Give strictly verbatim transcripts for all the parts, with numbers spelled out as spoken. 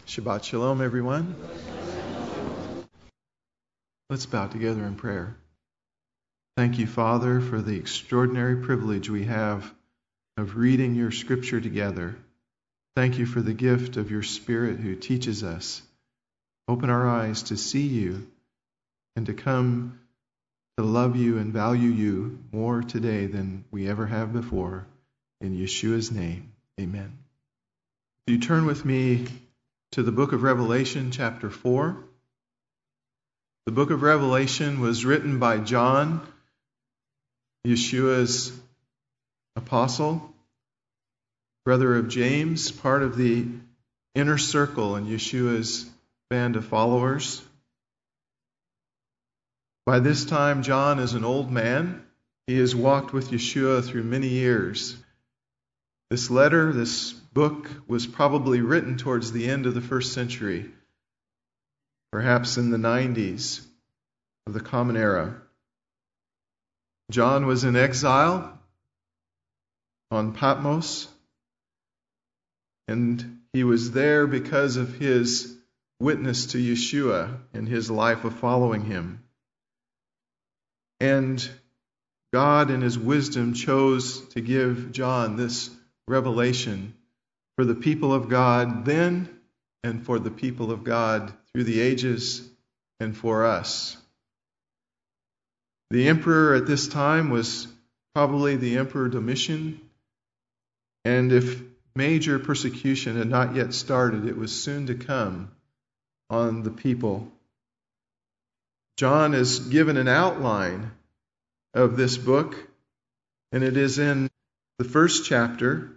Shabbat Shalom, everyone. Let's bow together in prayer. Thank you, Father, for the extraordinary privilege we have of reading your scripture together. Thank you for the gift of your Spirit who teaches us. Open our eyes to see you and to come to love you and value you more today than we ever have before. In Yeshua's name, amen. You turn with me to the book of Revelation, chapter four. The book of Revelation was written by John, Yeshua's apostle, brother of James, part of the inner circle in Yeshua's band of followers. By this time, John is an old man. He has walked with Yeshua through many years. This letter, this book, was probably written towards the end of the first century, perhaps in the nineties of the Common Era. John was in exile on Patmos, and he was there because of his witness to Yeshua and his life of following him. And God, in his wisdom, chose to give John this revelation for the people of God then and for the people of God through the ages and for us. The emperor at this time was probably the Emperor Domitian, and if major persecution had not yet started, it was soon to come on the people. John is given an outline of this book, and it is in the first chapter.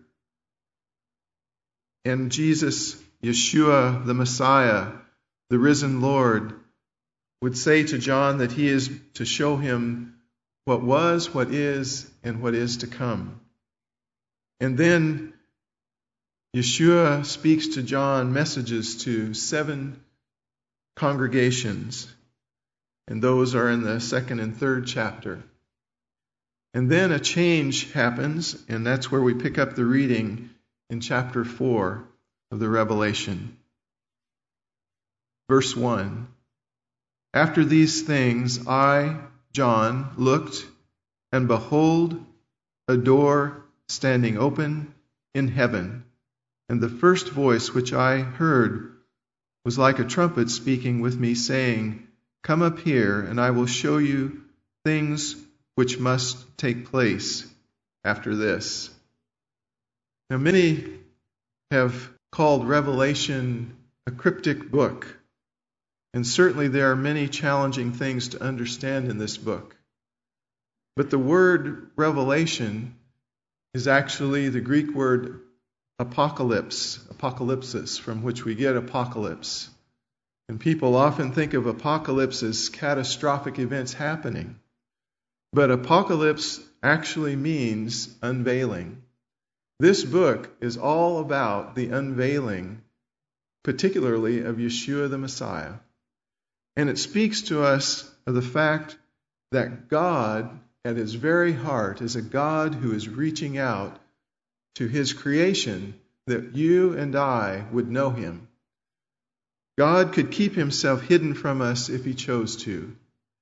And Jesus, Yeshua, the Messiah, the risen Lord, would say to John that he is to show him what was, what is, and what is to come. And then Yeshua speaks to John messages to seven congregations, and those are in the second and third chapter. And then a change happens, and that's where we pick up the reading in chapter four of the Revelation. Verse one. After these things I, John, looked, and behold, a door standing open in heaven. And the first voice which I heard was like a trumpet speaking with me, saying, Come up here, and I will show you things which must take place after this. Now, many have called Revelation a cryptic book, and certainly there are many challenging things to understand in this book. But the word revelation is actually the Greek word apocalypse, apocalypsis, from which we get apocalypse. And people often think of apocalypse as catastrophic events happening. But apocalypse actually means unveiling. This book is all about the unveiling, particularly of Yeshua the Messiah. And it speaks to us of the fact that God, at his very heart, is a God who is reaching out to his creation that you and I would know him. God could keep himself hidden from us if he chose to.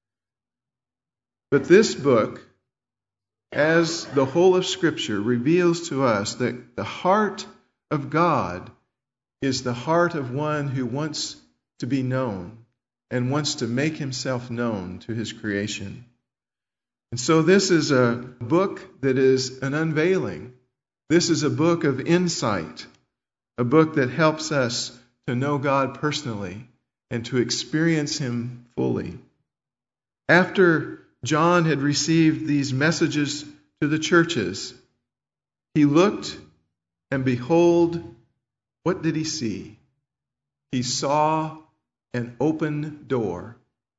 But this book, as the whole of Scripture, reveals to us that the heart of God is the heart of one who wants to be known and wants to make himself known to his creation. And so this is a book that is an unveiling. This is a book of insight, a book that helps us to know God personally and to experience him fully. After John had received these messages to the churches, he looked, and behold, what did he see? He saw an open door.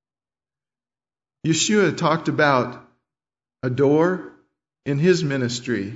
Yeshua talked about a door in his ministry.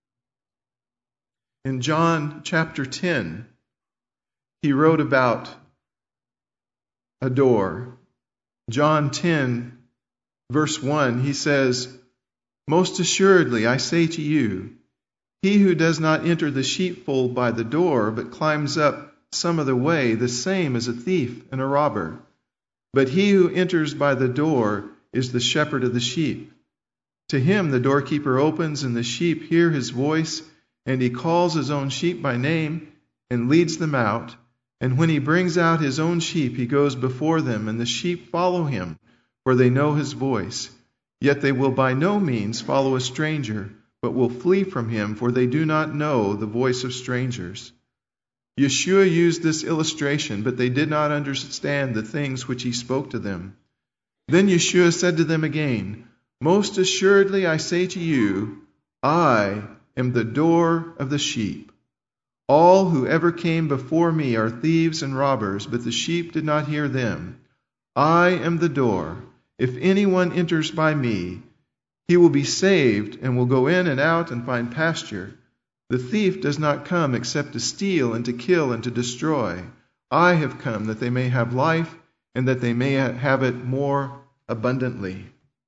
In John chapter ten, he wrote about a door. John ten, verse one, he says, Most assuredly, I say to you, he who does not enter the sheepfold by the door, but climbs up some of the way, the same is a thief and a robber. But he who enters by the door is the shepherd of the sheep. To him the doorkeeper opens, and the sheep hear his voice, and he calls his own sheep by name and leads them out. And when he brings out his own sheep, he goes before them, and the sheep follow him, for they know his voice. Yet they will by no means follow a stranger, but will flee from him, for they do not know the voice of strangers. Yeshua used this illustration, but they did not understand the things which he spoke to them. Then Yeshua said to them again, Most assuredly I say to you, I am the door of the sheep. All who ever came before me are thieves and robbers, but the sheep did not hear them. I am the door. If anyone enters by me, he will be saved and will go in and out and find pasture. The thief does not come except to steal and to kill and to destroy. I have come that they may have life and that they may have it more abundantly.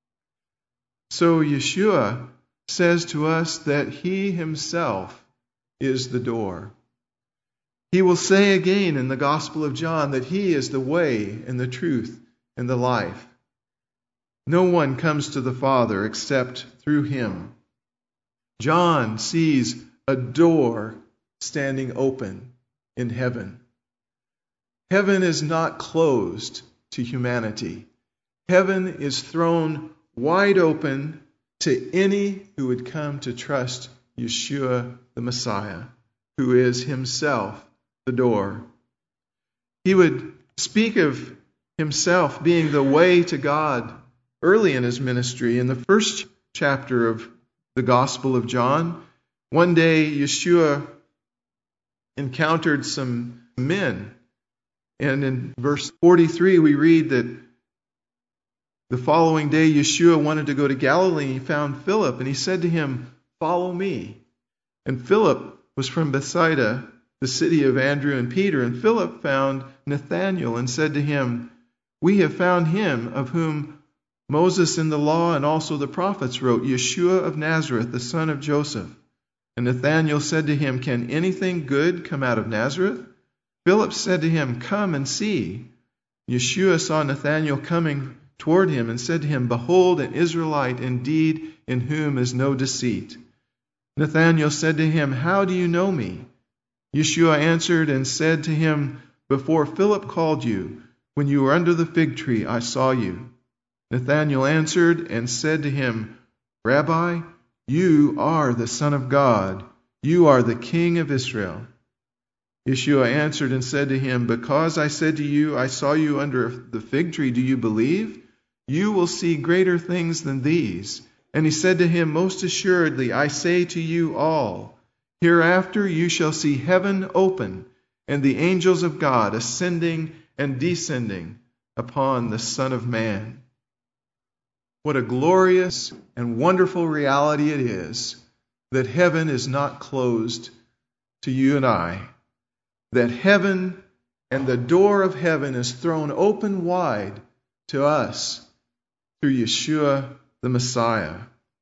So Yeshua says to us that he himself is the door. He will say again in the Gospel of John that he is the way and the truth and the life. No one comes to the Father except through him. John sees a door standing open in heaven. Heaven is not closed to humanity. Heaven is thrown wide open to any who would come to trust Yeshua the Messiah, who is himself the door. He would speak of himself being the way to God early in his ministry. In the first chapter of the Gospel of John, one day Yeshua encountered some men. And in verse forty-three we read that the following day Yeshua wanted to go to Galilee, and he found Philip, and he said to him, Follow me. And Philip was from Bethsaida, the city of Andrew and Peter. And Philip found Nathanael and said to him, We have found him of whom Moses in the law and also the prophets wrote, Yeshua of Nazareth, the son of Joseph. And Nathanael said to him, Can anything good come out of Nazareth? Philip said to him, Come and see. Yeshua saw Nathanael coming toward him and said to him, Behold, an Israelite indeed, in whom is no deceit. Nathanael said to him, How do you know me? Yeshua answered and said to him, Before Philip called you, when you were under the fig tree, I saw you. Nathanael answered and said to him, Rabbi, you are the Son of God. You are the King of Israel. Yeshua answered and said to him, Because I said to you, I saw you under the fig tree, do you believe? You will see greater things than these. And he said to him, Most assuredly, I say to you all, hereafter you shall see heaven open, and the angels of God ascending and descending upon the Son of Man. What a glorious and wonderful reality it is that heaven is not closed to you and I. That heaven and the door of heaven is thrown open wide to us through Yeshua the Messiah.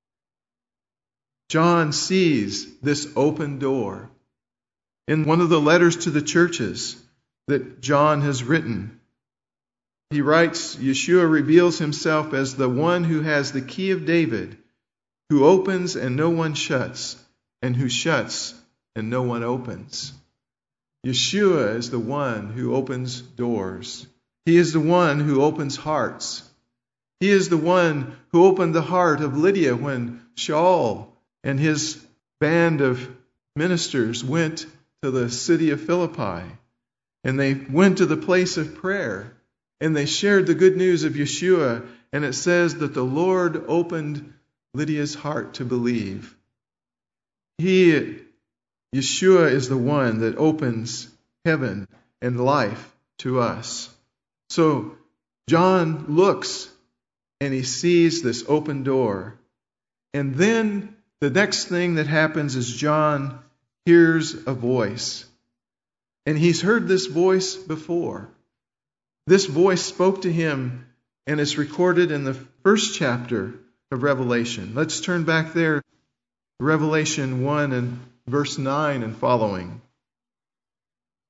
John sees this open door. In one of the letters to the churches that John has written, he writes, Yeshua reveals himself as the one who has the key of David, who opens and no one shuts, and who shuts and no one opens. Yeshua is the one who opens doors. He is the one who opens hearts. He is the one who opened the heart of Lydia when Shaul and his band of ministers went to the city of Philippi. And they went to the place of prayer. And they shared the good news of Yeshua. And it says that the Lord opened Lydia's heart to believe. He, Yeshua, is the one that opens heaven and life to us. So John looks and he sees this open door. And then the next thing that happens is John hears a voice. And he's heard this voice before. This voice spoke to him, and it's recorded in the first chapter of Revelation. Let's turn back there, Revelation one and verse nine and following.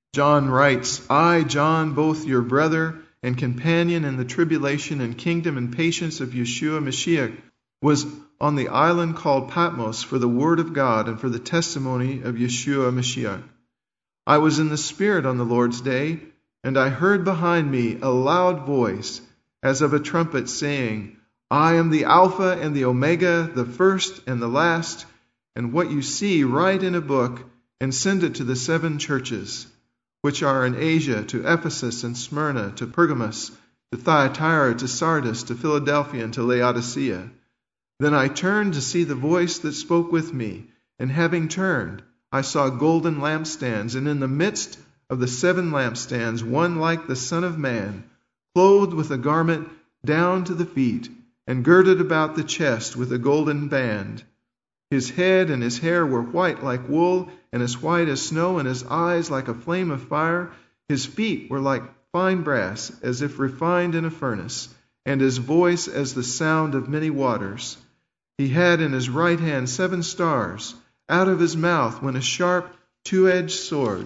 John writes, I, John, both your brother and companion in the tribulation and kingdom and patience of Yeshua Mashiach, was on the island called Patmos for the word of God and for the testimony of Yeshua Mashiach. I was in the Spirit on the Lord's day, and I heard behind me a loud voice, as of a trumpet, saying, I am the Alpha and the Omega, the first and the last, and what you see write in a book, and send it to the seven churches, which are in Asia, to Ephesus and Smyrna, to Pergamos, to Thyatira, to Sardis, to Philadelphia, and to Laodicea. Then I turned to see the voice that spoke with me, and having turned, I saw golden lampstands, and in the midst of the seven lampstands, one like the Son of Man, clothed with a garment down to the feet, and girded about the chest with a golden band. His head and his hair were white like wool, and as white as snow, and his eyes like a flame of fire. His feet were like fine brass, as if refined in a furnace, and his voice as the sound of many waters. He had in his right hand seven stars. Out of his mouth went a sharp, two-edged sword,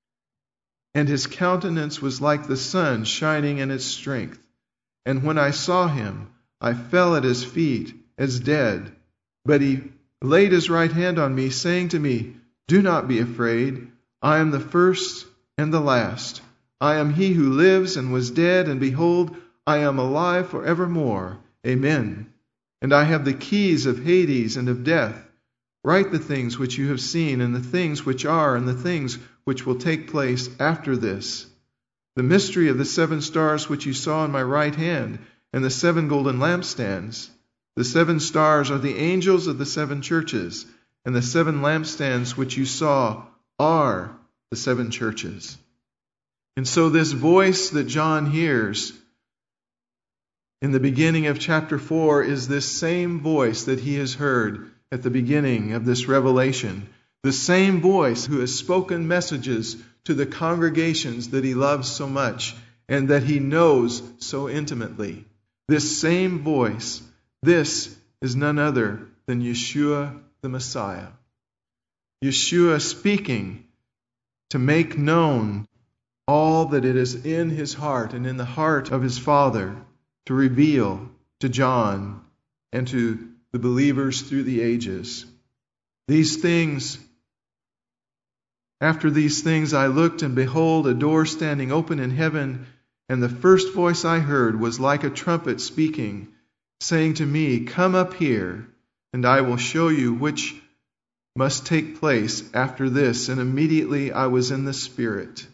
and his countenance was like the sun shining in its strength. And when I saw him, I fell at his feet as dead. But he laid his right hand on me, saying to me, Do not be afraid. I am the first and the last. I am he who lives and was dead, and behold, I am alive forevermore. Amen. And I have the keys of Hades and of death. Write the things which you have seen, and the things which are, and the things which will take place after this. The mystery of the seven stars which you saw in my right hand, and the seven golden lampstands. The seven stars are the angels of the seven churches, and the seven lampstands which you saw are the seven churches. And so this voice that John hears in the beginning of chapter four is this same voice that he has heard at the beginning of this revelation. The same voice who has spoken messages to the congregations that he loves so much and that he knows so intimately. This same voice, this is none other than Yeshua the Messiah. Yeshua speaking to make known all that it is in his heart and in the heart of his Father to reveal to John and to the believers through the ages. These things, after these things I looked, and behold, a door standing open in heaven, and the first voice I heard was like a trumpet speaking, saying to me, Come up here, and I will show you which must take place after this. And immediately I was in the Spirit.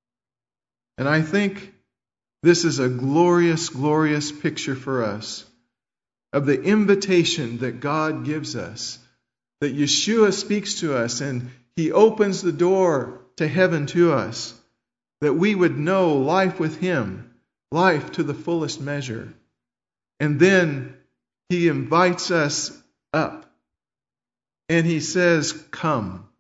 And I think this is a glorious, glorious picture for us of the invitation that God gives us, that Yeshua speaks to us and he opens the door to heaven to us, that we would know life with him, life to the fullest measure. And then he invites us up and he says, Come.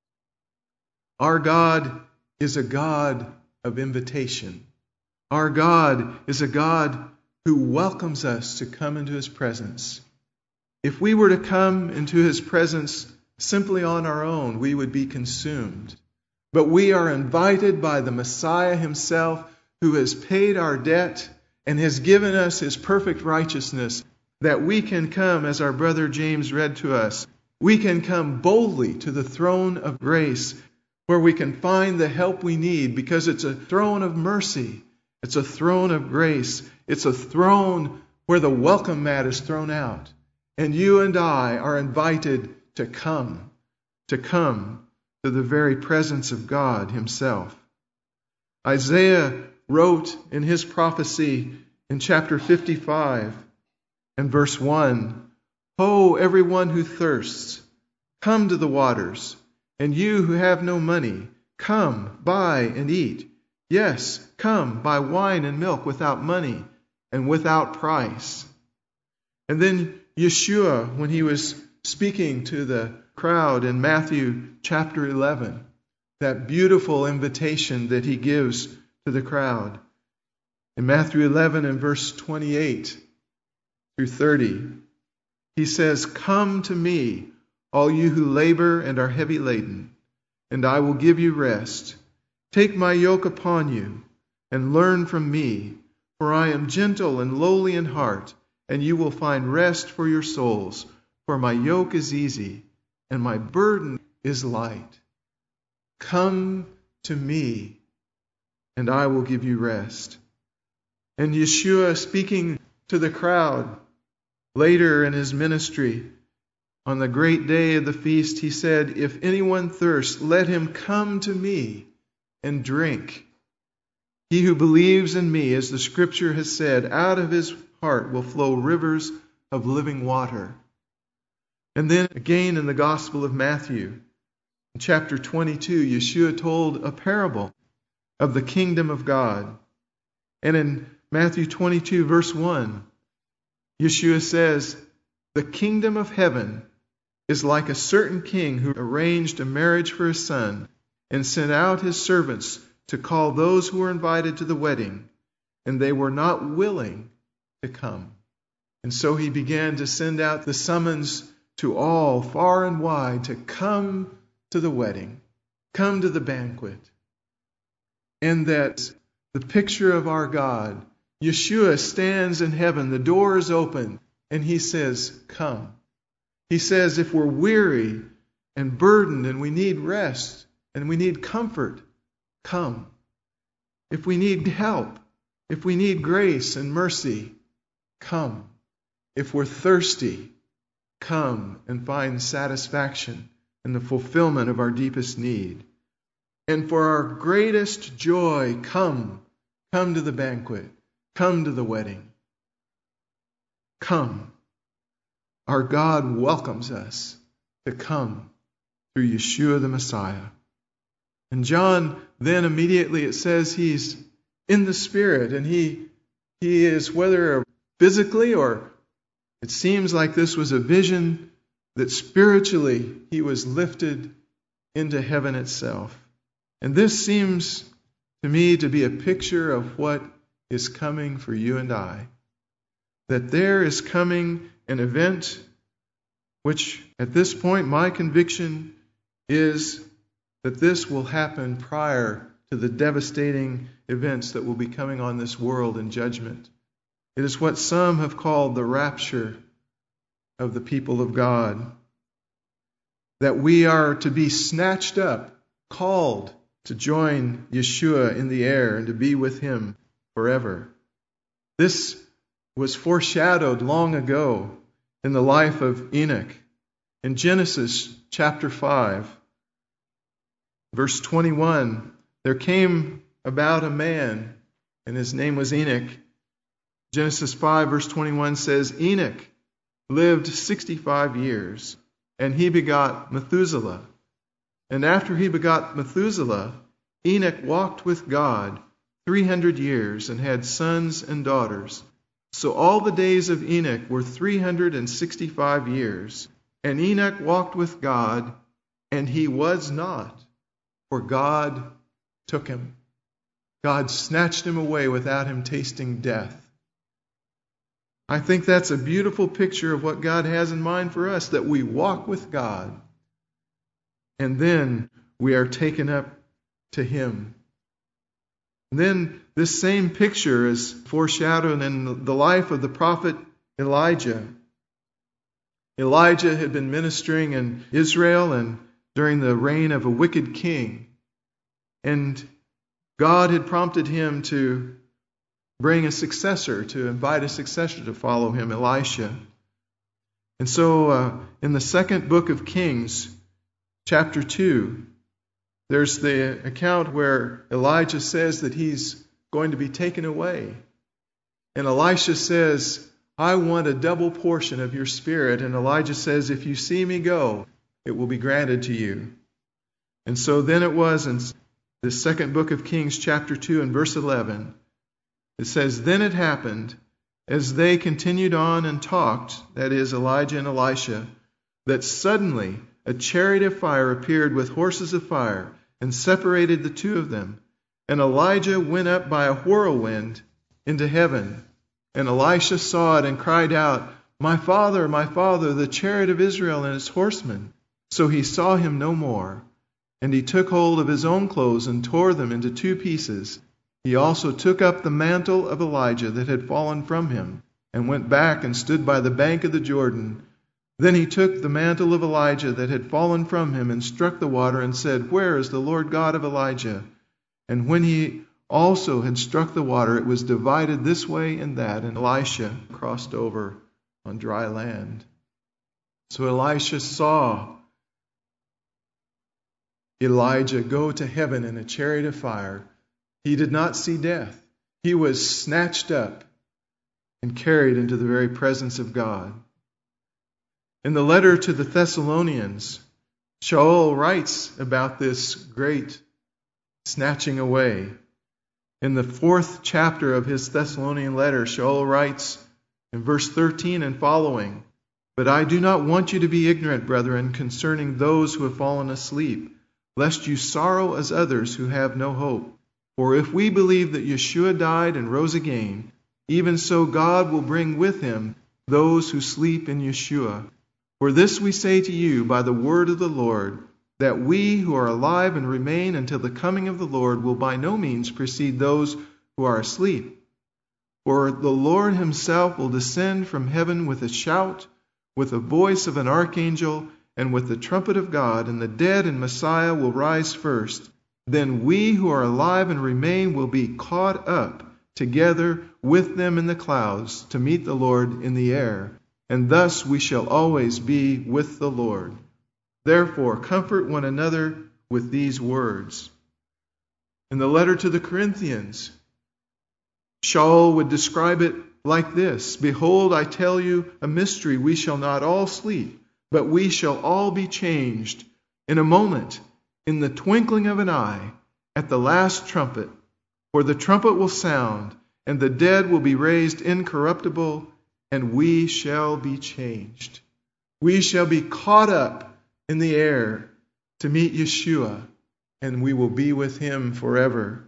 Our God is a God of invitation. Our God is a God who welcomes us to come into his presence. If we were to come into his presence simply on our own, we would be consumed. But we are invited by the Messiah himself, who has paid our debt and has given us his perfect righteousness, that we can come, as our brother James read to us, we can come boldly to the throne of grace, where we can find the help we need, because it's a throne of mercy. It's a throne of grace. It's a throne where the welcome mat is thrown out. And you and I are invited to come, to come to the very presence of God himself. Isaiah wrote in his prophecy in chapter fifty-five and verse one, Ho, everyone who thirsts, come to the waters, and you who have no money, come, buy and eat. Yes, come, buy wine and milk without money and without price. And then Yeshua, when he was speaking to the crowd in Matthew chapter eleven, that beautiful invitation that he gives to the crowd. In Matthew eleven and verse twenty-eight through thirty, he says, Come to me, all you who labor and are heavy laden, and I will give you rest. Take my yoke upon you and learn from me, for I am gentle and lowly in heart, and you will find rest for your souls. For my yoke is easy and my burden is light. Come to me, and I will give you rest. And Yeshua, speaking to the crowd later in his ministry, on the great day of the feast, he said, if anyone thirsts, let him come to me and drink. He who believes in me, as the scripture has said, out of his heart will flow rivers of living water. And then again in the Gospel of Matthew, in chapter twenty-two, Yeshua told a parable of the kingdom of God. And in Matthew twenty-two, verse one, Yeshua says, the kingdom of heaven is like a certain king who arranged a marriage for his son and sent out his servants to call those who were invited to the wedding, and they were not willing to come. And so he began to send out the summons to all, far and wide, to come to the wedding, come to the banquet. And that the picture of our God, Yeshua, stands in heaven, the door is open, and he says, come. He says, if we're weary and burdened and we need rest and we need comfort, come. If we need help, if we need grace and mercy, come. If we're thirsty, come and find satisfaction in the fulfillment of our deepest need. And for our greatest joy, come. Come to the banquet. Come to the wedding. Come. Our God welcomes us to come through Yeshua the Messiah. And John, then immediately it says he's in the Spirit, and he, he is, whether physically or it seems like this was a vision, that spiritually he was lifted into heaven itself. And this seems to me to be a picture of what is coming for you and I. That there is coming an event which, at this point, my conviction is that this will happen prior to the devastating events that will be coming on this world in judgment. It is what some have called the rapture of the people of God. That we are to be snatched up, called to join Yeshua in the air and to be with him forever. This was foreshadowed long ago in the life of Enoch. In Genesis chapter five, verse twenty-one, there came about a man, and his name was Enoch. Genesis five, verse twenty-one says, Enoch lived sixty-five years, and he begot Methuselah. And after he begot Methuselah, Enoch walked with God three hundred years and had sons and daughters. So all the days of Enoch were three hundred sixty-five years. And Enoch walked with God, and he was not, for God took him. God snatched him away without him tasting death. I think that's a beautiful picture of what God has in mind for us, that we walk with God, and then we are taken up to him. And then this same picture is foreshadowed in the life of the prophet Elijah. Elijah had been ministering in Israel and during the reign of a wicked king. And God had prompted him to bring a successor, to invite a successor to follow him, Elisha. And so uh, in the second book of Kings, chapter two, there's the account where Elijah says that he's going to be taken away. And Elisha says, I want a double portion of your spirit. And Elijah says, if you see me go, it will be granted to you. And so then it was in the second book of Kings, chapter two, and verse eleven, it says, Then it happened, as they continued on and talked, that is, Elijah and Elisha, that suddenly a chariot of fire appeared with horses of fire and separated the two of them. And Elijah went up by a whirlwind into heaven. And Elisha saw it and cried out, My father, my father, the chariot of Israel and its horsemen. So he saw him no more. And he took hold of his own clothes and tore them into two pieces. He also took up the mantle of Elijah that had fallen from him, and went back and stood by the bank of the Jordan. Then he took the mantle of Elijah that had fallen from him and struck the water and said, "Where is the Lord God of Elijah?" And when he also had struck the water, it was divided this way and that, and Elisha crossed over on dry land. So Elisha saw Elijah go to heaven in a chariot of fire. He did not see death. He was snatched up and carried into the very presence of God. In the letter to the Thessalonians, Shaul writes about this great snatching away. In the fourth chapter of his Thessalonian letter, Shaul writes in verse thirteen and following, "But I do not want you to be ignorant, brethren, concerning those who have fallen asleep, lest you sorrow as others who have no hope. For if we believe that Yeshua died and rose again, even so God will bring with him those who sleep in Yeshua. For this we say to you by the word of the Lord, that we who are alive and remain until the coming of the Lord will by no means precede those who are asleep. For the Lord himself will descend from heaven with a shout, with the voice of an archangel, and with the trumpet of God, and the dead in Messiah will rise first. Then we who are alive and remain will be caught up together with them in the clouds to meet the Lord in the air, and thus we shall always be with the Lord. Therefore, comfort one another with these words." In the letter to the Corinthians, Shaul would describe it like this: "Behold, I tell you a mystery. We shall not all sleep, but we shall all be changed in a moment, in the twinkling of an eye, at the last trumpet. For the trumpet will sound, and the dead will be raised incorruptible, and we shall be changed." We shall be caught up in the air to meet Yeshua, and we will be with him forever.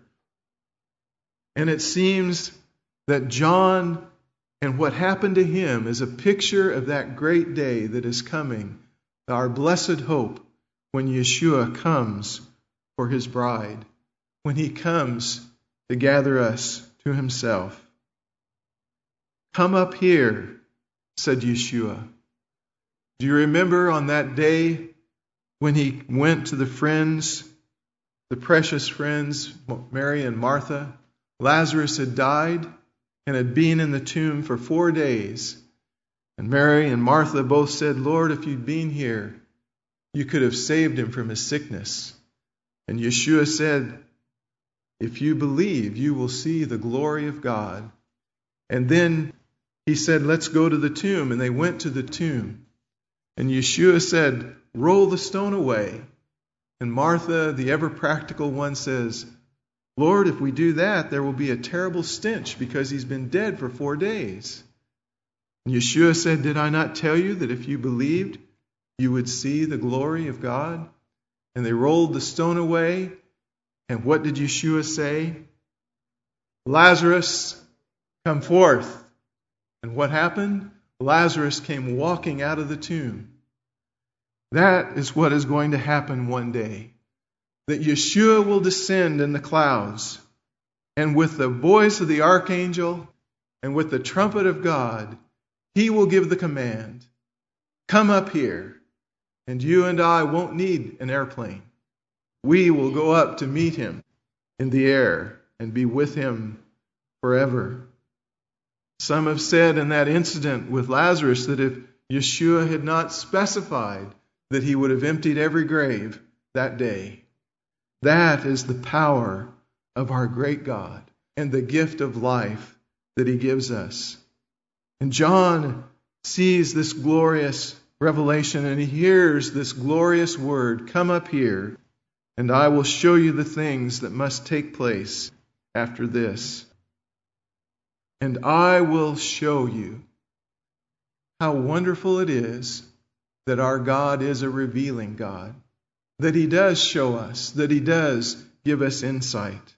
And it seems that John and what happened to him is a picture of that great day that is coming, our blessed hope, when Yeshua comes for his bride, when he comes to gather us to himself. "Come up here," said Yeshua. Do you remember on that day when he went to the friends, the precious friends, Mary and Martha? Lazarus had died and had been in the tomb for four days. And Mary and Martha both said, "Lord, if you'd been here, you could have saved him from his sickness." And Yeshua said, "If you believe, you will see the glory of God." And then he said, "Let's go to the tomb." And they went to the tomb. And Yeshua said, "Roll the stone away." And Martha, the ever-practical one, says, "Lord, if we do that, there will be a terrible stench because he's been dead for four days." And Yeshua said, "Did I not tell you that if you believed, you would see the glory of God?" And they rolled the stone away. And what did Yeshua say? "Lazarus, come forth." And what happened? Lazarus came walking out of the tomb. That is what is going to happen one day. That Yeshua will descend in the clouds, and with the voice of the archangel and with the trumpet of God, he will give the command, "Come up here." And you and I won't need an airplane. We will go up to meet him in the air and be with him forever. Some have said in that incident with Lazarus that if Yeshua had not specified, that he would have emptied every grave that day. That is the power of our great God and the gift of life that he gives us. And John sees this glorious revelation and he hears this glorious word, "Come up here, and I will show you the things that must take place after this." And I will show you. How wonderful it is that our God is a revealing God, that he does show us, that he does give us insight.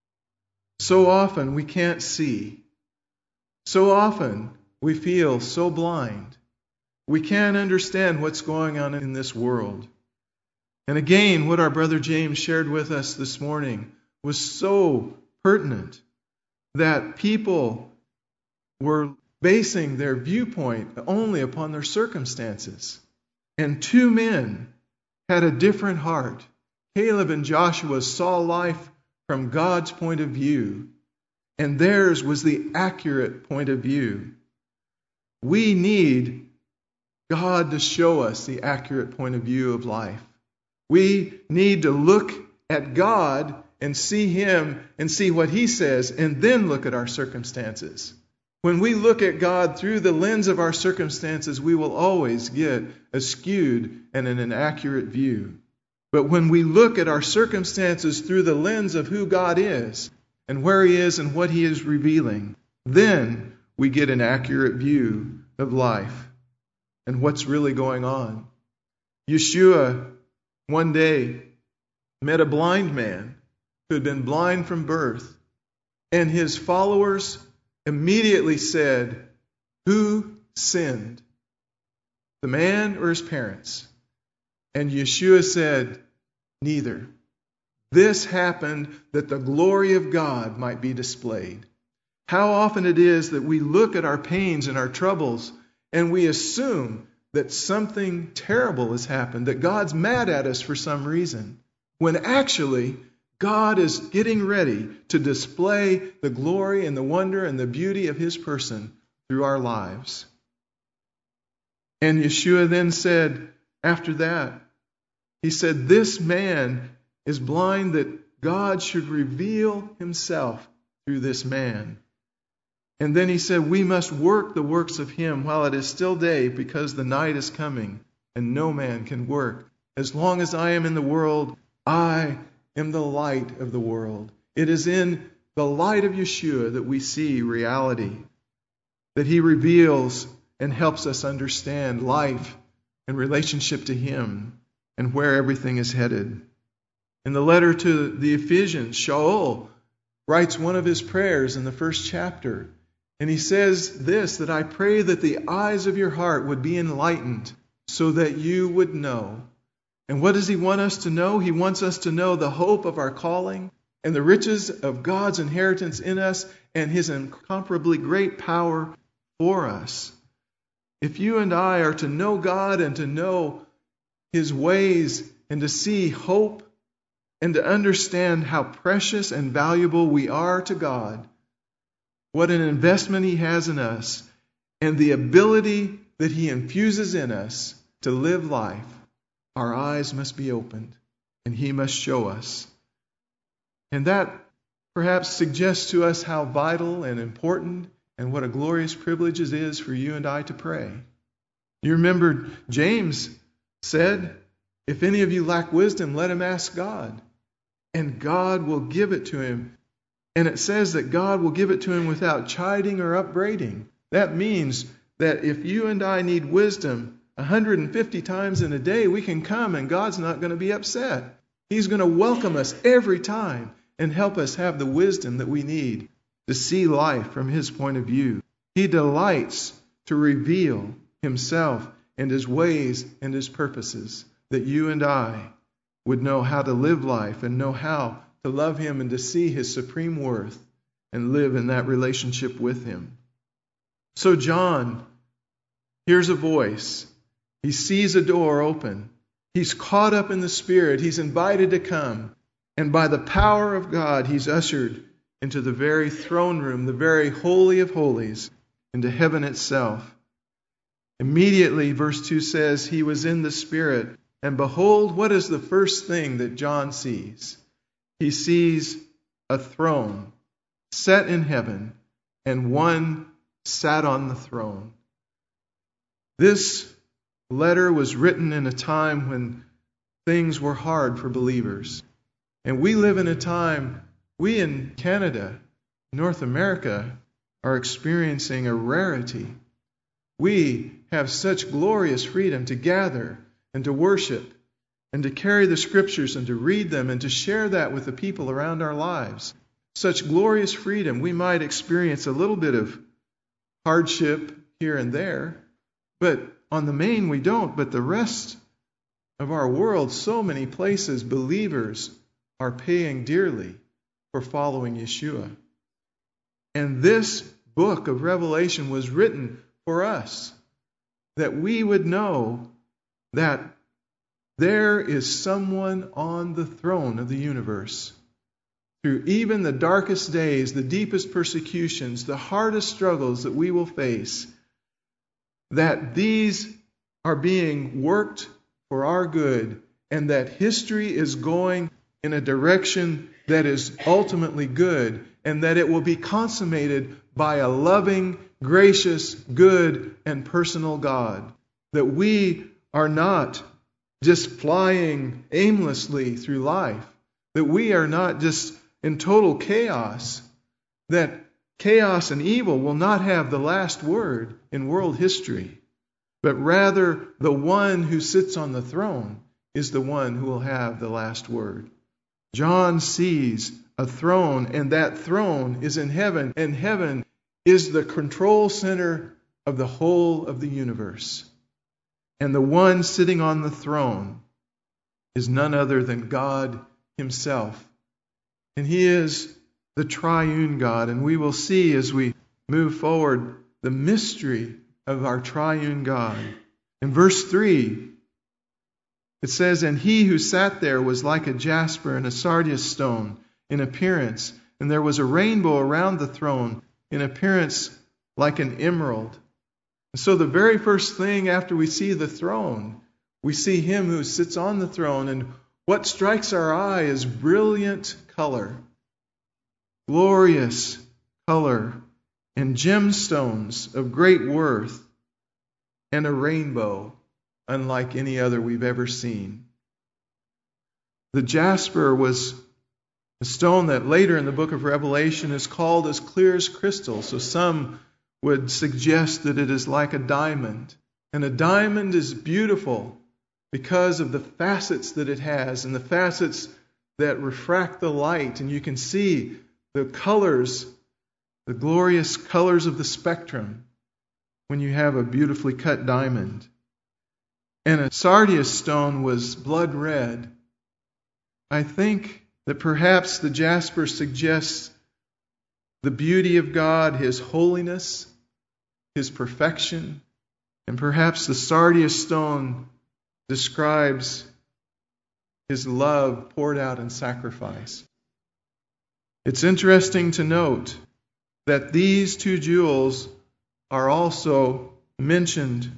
So often we can't see. So often we feel so blind. We can't understand what's going on in this world. And again, what our brother James shared with us this morning was so pertinent, that people were basing their viewpoint only upon their circumstances. And two men had a different heart. Caleb and Joshua saw life from God's point of view, and theirs was the accurate point of view. We need God to show us the accurate point of view of life. We need to look at God and see Him and see what He says, and then look at our circumstances. When we look at God through the lens of our circumstances, we will always get a skewed and an inaccurate view. But when we look at our circumstances through the lens of who God is and where He is and what He is revealing, then we get an accurate view of life and what's really going on. Yeshua one day met a blind man who had been blind from birth, and His followers immediately said, "Who sinned, the man or his parents?" And Yeshua said, "Neither. This happened that the glory of God might be displayed." How often it is that we look at our pains and our troubles and we assume that something terrible has happened, that God's mad at us for some reason, when actually God is getting ready to display the glory and the wonder and the beauty of His person through our lives. And Yeshua then said, after that, He said, "This man is blind that God should reveal Himself through this man." And then He said, "We must work the works of Him while it is still day, because the night is coming and no man can work. As long as I am in the world, I am the light of the world." It is in the light of Yeshua that we see reality, that He reveals and helps us understand life and relationship to Him and where everything is headed. In the letter to the Ephesians, Shaul writes one of his prayers in the first chapter, and he says this, that I pray that the eyes of your heart would be enlightened so that you would know. And what does He want us to know? He wants us to know the hope of our calling and the riches of God's inheritance in us and His incomparably great power for us. If you and I are to know God and to know His ways and to see hope and to understand how precious and valuable we are to God, what an investment He has in us, and the ability that He infuses in us to live life, our eyes must be opened, and He must show us. And that perhaps suggests to us how vital and important and what a glorious privilege it is for you and I to pray. You remember James said, "If any of you lack wisdom, let him ask God, and God will give it to him." And it says that God will give it to him without chiding or upbraiding. That means that if you and I need wisdom one hundred fifty times in a day, we can come and God's not going to be upset. He's going to welcome us every time and help us have the wisdom that we need to see life from His point of view. He delights to reveal Himself and His ways and His purposes, that you and I would know how to live life and know how to love Him and to see His supreme worth and live in that relationship with Him. So John hears a voice. He sees a door open. He's caught up in the Spirit. He's invited to come. And by the power of God, he's ushered into the very throne room, the very holy of holies, into heaven itself. Immediately, verse two says, he was in the Spirit. And behold, what is the first thing that John sees? He sees a throne set in heaven, and one sat on the throne. This letter was written in a time when things were hard for believers. And we live in a time, we in Canada, North America, are experiencing a rarity. We have such glorious freedom to gather and to worship and to carry the Scriptures and to read them and to share that with the people around our lives. Such glorious freedom. We might experience a little bit of hardship here and there, but on the main we don't. But the rest of our world, so many places believers are paying dearly for following Yeshua. And this book of Revelation was written for us, that we would know that there is someone on the throne of the universe. Through even the darkest days, the deepest persecutions, the hardest struggles that we will face, that these are being worked for our good, and that history is going in a direction that is ultimately good, and that it will be consummated by a loving, gracious, good, and personal God. That we are not just flying aimlessly through life, that we are not just in total chaos, that chaos and evil will not have the last word in world history, but rather the one who sits on the throne is the one who will have the last word. John sees a throne, and that throne is in heaven, and heaven is the control center of the whole of the universe. And the one sitting on the throne is none other than God Himself. And He is the triune God. And we will see as we move forward the mystery of our triune God. In verse three, it says, "And he who sat there was like a jasper and a sardius stone in appearance, and there was a rainbow around the throne in appearance like an emerald." And so the very first thing after we see the throne, we see Him who sits on the throne, and what strikes our eye is brilliant color, glorious color, and gemstones of great worth, and a rainbow unlike any other we've ever seen. The jasper was a stone that later in the book of Revelation is called as clear as crystal. So some would suggest that it is like a diamond. And a diamond is beautiful because of the facets that it has, and the facets that refract the light. And you can see the colors, the glorious colors of the spectrum when you have a beautifully cut diamond. And a sardius stone was blood red. I think that perhaps the jasper suggests the beauty of God, His holiness, His perfection, and perhaps the sardius stone describes His love poured out in sacrifice. It's interesting to note that these two jewels are also mentioned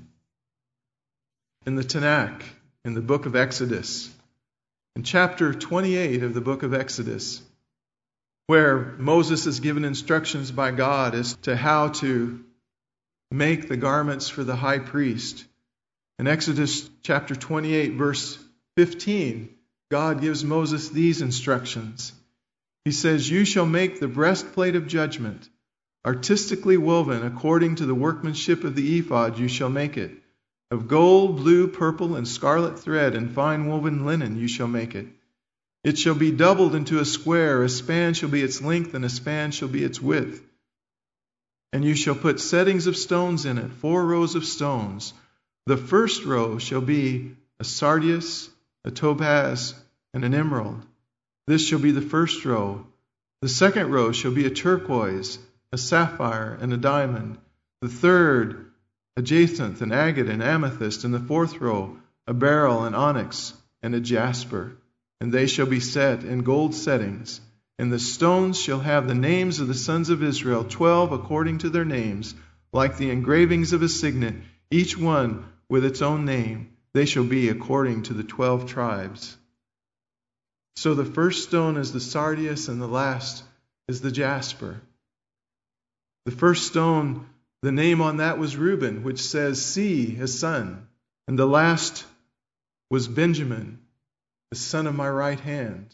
in the Tanakh, in the book of Exodus. In chapter twenty-eight of the book of Exodus, where Moses is given instructions by God as to how to make the garments for the high priest. In Exodus chapter twenty-eight, verse fifteen, God gives Moses these instructions. He says, "You shall make the breastplate of judgment, artistically woven according to the workmanship of the ephod you shall make it. Of gold, blue, purple, and scarlet thread, and fine woven linen you shall make it. It shall be doubled into a square, a span shall be its length, and a span shall be its width. And you shall put settings of stones in it, four rows of stones. The first row shall be a sardius, a topaz, and an emerald. This shall be the first row. The second row shall be a turquoise, a sapphire, and a diamond. The third, a jacinth, an agate, and amethyst. And the fourth row, a beryl, an onyx, and a jasper. And they shall be set in gold settings. And the stones shall have the names of the sons of Israel, twelve according to their names, like the engravings of a signet, each one with its own name. They shall be according to the twelve tribes." So the first stone is the sardius, and the last is the jasper. The first stone, the name on that was Reuben, which says, "See, his son." And the last was Benjamin, the son of my right hand.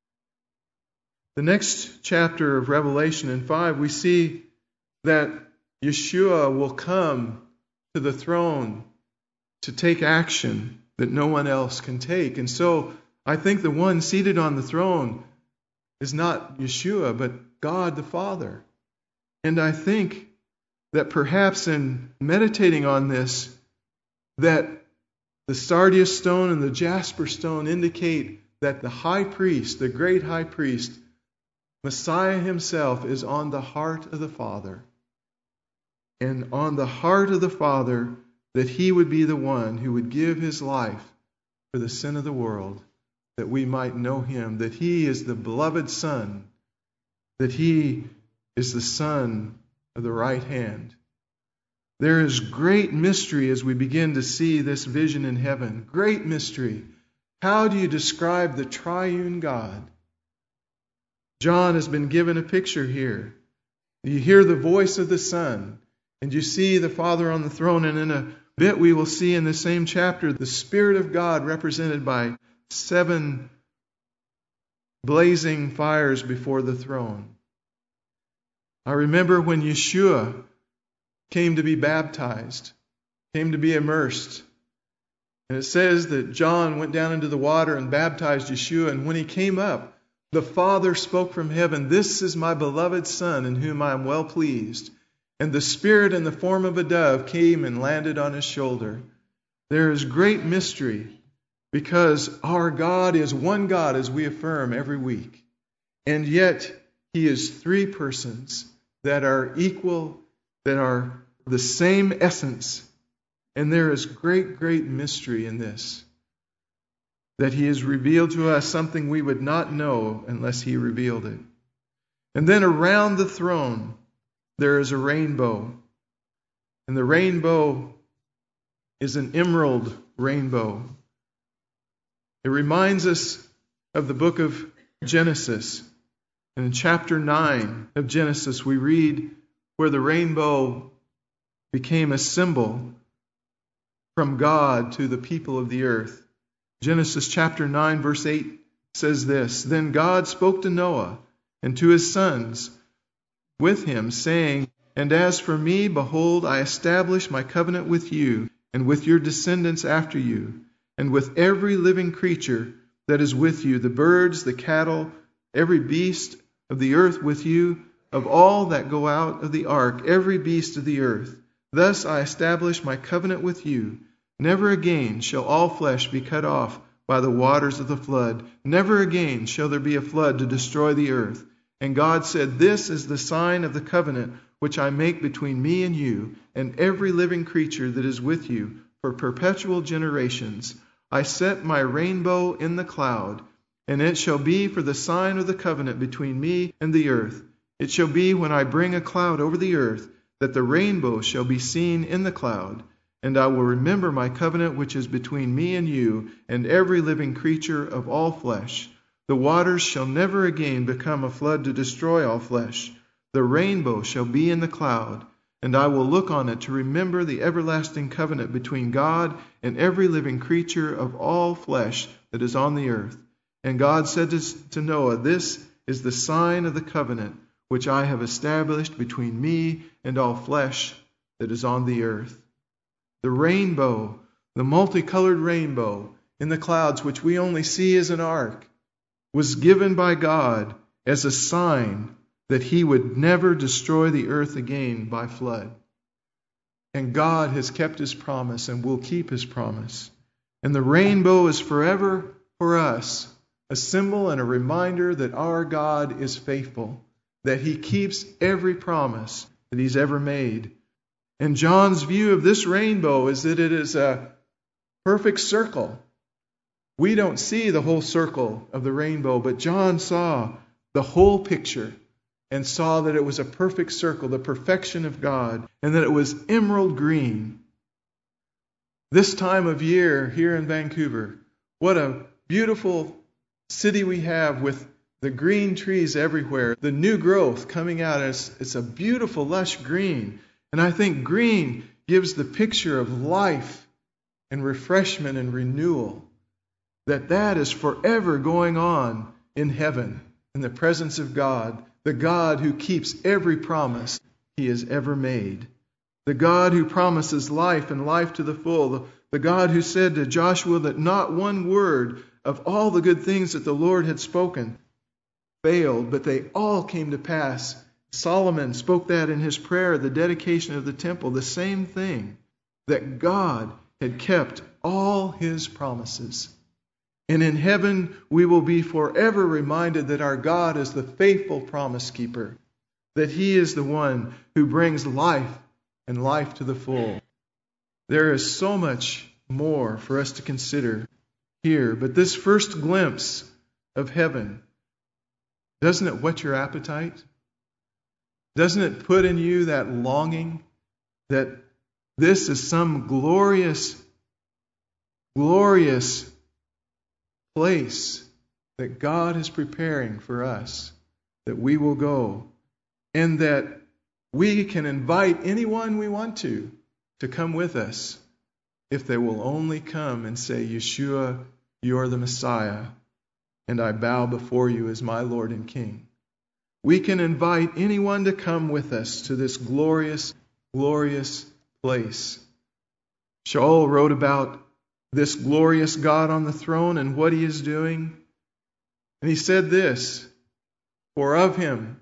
The next chapter of Revelation in five, we see that Yeshua will come to the throne to take action that no one else can take. And so I think the one seated on the throne is not Yeshua, but God the Father. And I think that perhaps in meditating on this, that The sardius stone and the jasper stone indicate that the high priest, the great high priest, Messiah himself, is on the heart of the Father. And on the heart of the Father, that he would be the one who would give his life for the sin of the world, that we might know him, that he is the beloved Son, that he is the Son of the right hand. There is great mystery as we begin to see this vision in heaven. Great mystery. How do you describe the triune God? John has been given a picture here. You hear the voice of the Son, and you see the Father on the throne, and in a bit we will see in the same chapter the Spirit of God represented by seven blazing fires before the throne. I remember when Yeshua came to be baptized, came to be immersed. And it says that John went down into the water and baptized Yeshua, and when he came up, the Father spoke from heaven, "This is my beloved Son, in whom I am well pleased." And the Spirit in the form of a dove came and landed on his shoulder. There is great mystery, because our God is one God, as we affirm every week. And yet, he is three persons that are equal, that are the same essence. And there is great, great mystery in this, that he has revealed to us something we would not know unless he revealed it. And then around the throne, there is a rainbow. And the rainbow is an emerald rainbow. It reminds us of the book of Genesis. And in chapter nine of Genesis, we read where the rainbow became a symbol from God to the people of the earth. Genesis chapter nine, verse eight says this, "Then God spoke to Noah and to his sons with him, saying, And as for me, behold, I establish my covenant with you and with your descendants after you, and with every living creature that is with you, the birds, the cattle, every beast of the earth with you, of all that go out of the ark, every beast of the earth. Thus I establish my covenant with you. Never again shall all flesh be cut off by the waters of the flood. Never again shall there be a flood to destroy the earth. And God said, This is the sign of the covenant which I make between me and you, and every living creature that is with you, for perpetual generations. I set my rainbow in the cloud, and it shall be for the sign of the covenant between me and the earth. It shall be when I bring a cloud over the earth, that the rainbow shall be seen in the cloud. And I will remember my covenant which is between me and you, and every living creature of all flesh. The waters shall never again become a flood to destroy all flesh. The rainbow shall be in the cloud, and I will look on it to remember the everlasting covenant between God and every living creature of all flesh that is on the earth. And God said to Noah, This is the sign of the covenant which I have established between me and all flesh that is on the earth. The rainbow, the multicolored rainbow in the clouds, which we only see as an ark, was given by God as a sign that he would never destroy the earth again by flood. And God has kept his promise and will keep his promise. And the rainbow is forever for us a symbol and a reminder that our God is faithful, that he keeps every promise that he's ever made. And John's view of this rainbow is that it is a perfect circle. We don't see the whole circle of the rainbow, but John saw the whole picture and saw that it was a perfect circle, the perfection of God, and that it was emerald green. This time of year here in Vancouver, what a beautiful city we have with the green trees everywhere, the new growth coming out. It's, it's a beautiful, lush green. And I think green gives the picture of life and refreshment and renewal. That that is forever going on in heaven, in the presence of God, the God who keeps every promise he has ever made. The God who promises life and life to the full. The, the God who said to Joshua that not one word of all the good things that the Lord had spoken failed, but they all came to pass. Solomon spoke that in his prayer, the dedication of the temple, the same thing, that God had kept all His promises. And in heaven, we will be forever reminded that our God is the faithful promise keeper, that He is the one who brings life and life to the full. There is so much more for us to consider here, but this first glimpse of heaven, doesn't it whet your appetite? Doesn't it put in you that longing that this is some glorious, glorious place that God is preparing for us, that we will go, and that we can invite anyone we want to to come with us if they will only come and say, Yeshua, you are the Messiah, and I bow before you as my Lord and King. We can invite anyone to come with us to this glorious, glorious place. Shaul wrote about this glorious God on the throne and what He is doing. And he said this, for of Him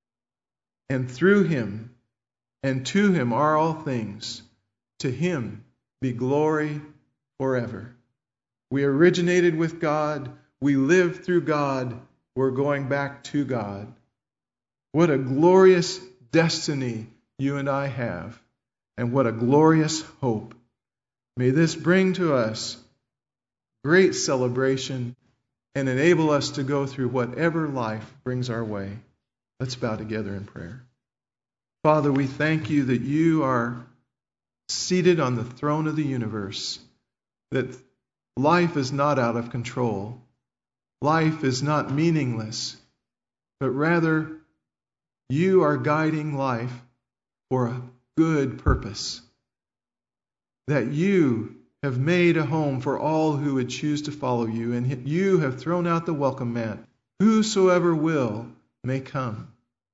and through Him and to Him are all things. To Him be glory forever. We originated with God. We live through God. We're going back to God. What a glorious destiny you and I have. And what a glorious hope. May this bring to us great celebration and enable us to go through whatever life brings our way. Let's bow together in prayer. Father, we thank you that you are seated on the throne of the universe, that life is not out of control. Life is not meaningless, but rather you are guiding life for a good purpose. That you have made a home for all who would choose to follow you, and you have thrown out the welcome mat. Whosoever will may come.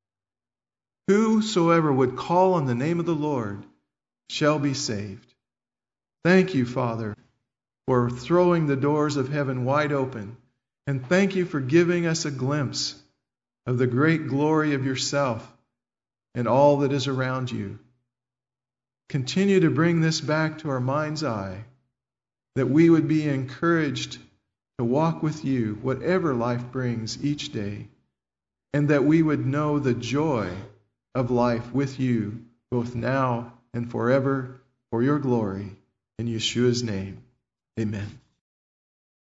Whosoever would call on the name of the Lord shall be saved. Thank you, Father, for throwing the doors of heaven wide open, and thank you for giving us a glimpse of the great glory of yourself and all that is around you. Continue to bring this back to our mind's eye, that we would be encouraged to walk with you, whatever life brings each day, and that we would know the joy of life with you, both now and forever, for your glory. In Yeshua's name, amen.